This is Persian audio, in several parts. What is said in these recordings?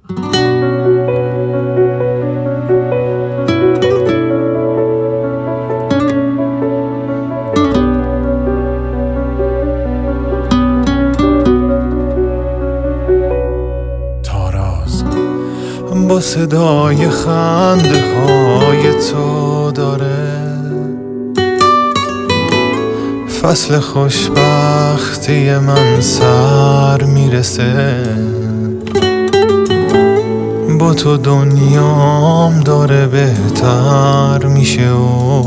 با صدای خنده های تو داره فصل خوشبختی من سر میرسه. با تو دنیام داره بهتر میشه و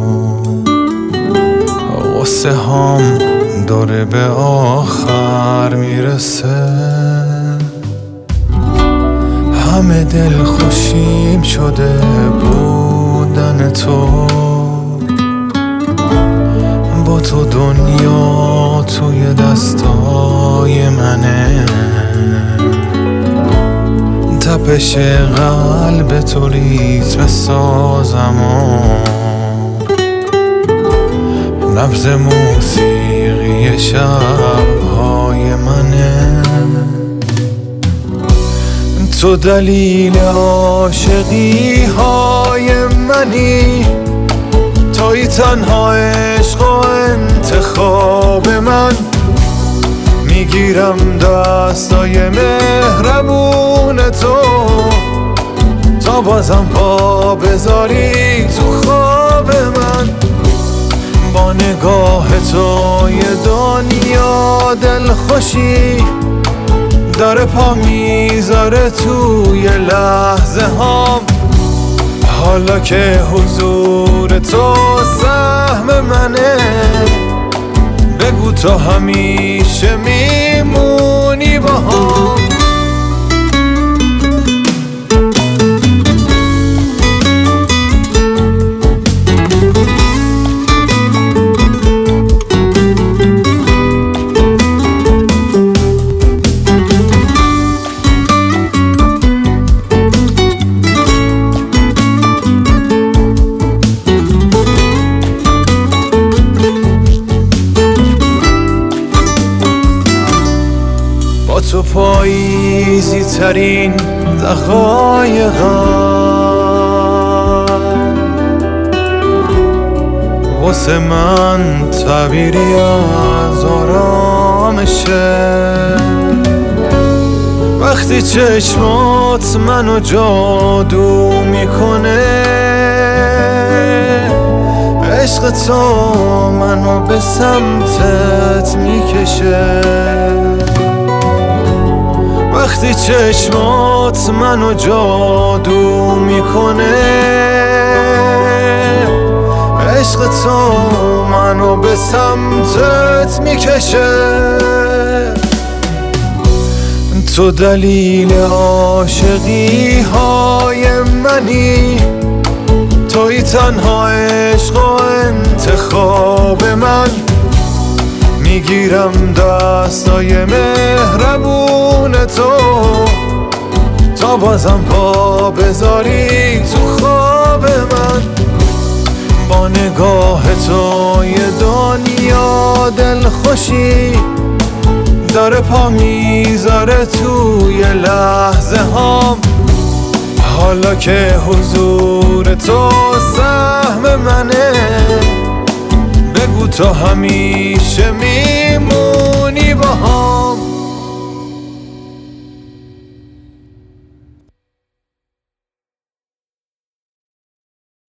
غصه هام داره به آخر میرسه. همه دل خوشیم شده بودن تو، با تو دنیا توی دستای منه. تپش قلب تو ریتم سازم و نبض موسیقی شبهای منه. تو دلیل عاشقی های منی، توی تنها عشق و انتخاب من. میگیرم دستای مهربون تو تا بازم پا بذاری تو خواب من. با نگاه تو یه دنیا دلخوشی داره پا میذاره توی لحظه هام. حالا که حضور تو سهم منه، بگو تو همیشه میمونی با هم. تو پاییزی ترین دقایقم، واسه من تعبیری از آرامشه. وقتی چشمات منو جادو میکنه، عشق تو منو به سمتت میکشه. وقتی چشمات منو جادو میکنه، عشق تو منو به سمتت میکشه. تو دلیل عاشقی های منی، توی تنها عشق و انتخاب من. میگیرم دستای مهربون تو تا بازم پا بذاری تو خواب من. با نگاه تو یه دنیا دلخوشی داره پا میذاره توی لحظه هام. حالا که حضور تو سهم منه، بگو تو همیشه میمونی با هم.